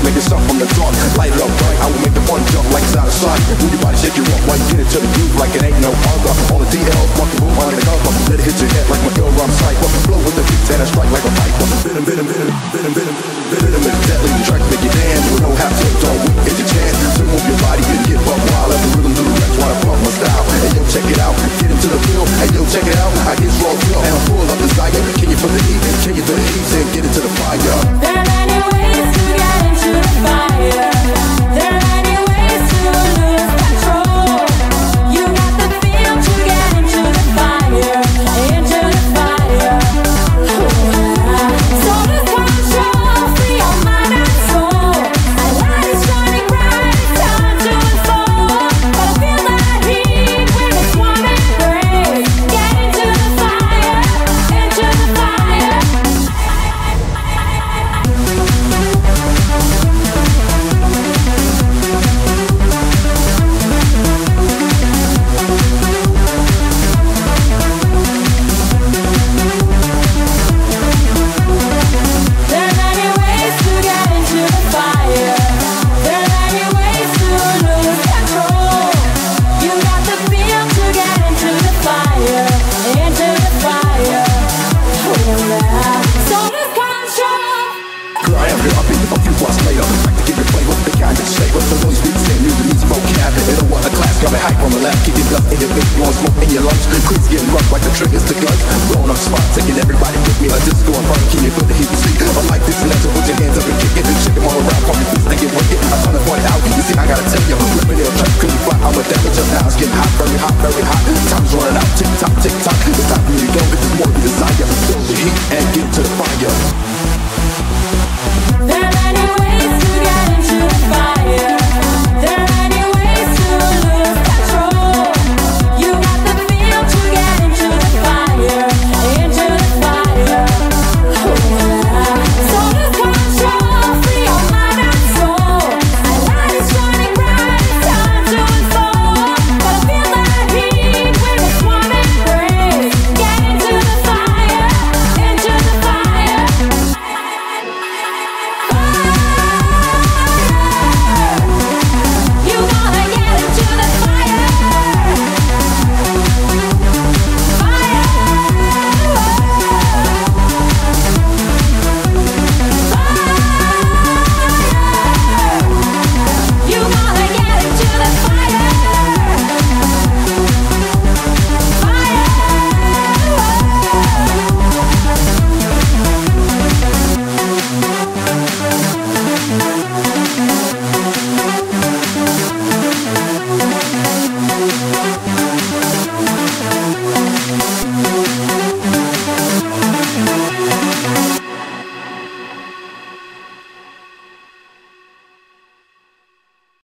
make it stop from the dark. Light it up bright, I will make the fun jump like it's out of sight. Move your body, shake your walk while you get into the groove like it ain't no other. All the DLs, fucking move under the cover. Let it hit your head like my ill rhyme sight. Flow with the beats and I strike like a pipe. Venom, venom, venom, venom, venom, venom, venom, deadly. The track make you dance with no half tilt. Don't wait, get your chance to move your body and get buck wild. Let the rhythm do the rest while I pump my style. Hey yo, check it out, get into the feel. Hey yo, check it out, I get raw feel and I'm full of desire. Can you feel the heat? Can you feel the heat? Say get into the fire. There are many ways to get into the fire. There are many ways to lose control. You got the feel to get into the fire, into the fire. So lose control, free your mind and soul. A light is shining bright, it's time to unfold. But I feel that heat when it's warm and brave. Get into the fire, into the fire. There are many ways to get into the fire. There are many ways to lose control. You got the feel to get into the fire, into the fire. So lose control. Girl, I am here, I'll be a few bars later. Back to give you flavor, the kind that flavor. For those beats and music needs vocab. They don't want a class, got me hype on the left. Keep your gut in your face, blowing smoke in your lungs. Queens getting rough like the triggers to guns. Blowing up spots, taking everybody with me. A disco in front, can you feel the heat? See, I'm like this, and that's it, put your hands up and kick it. Shake it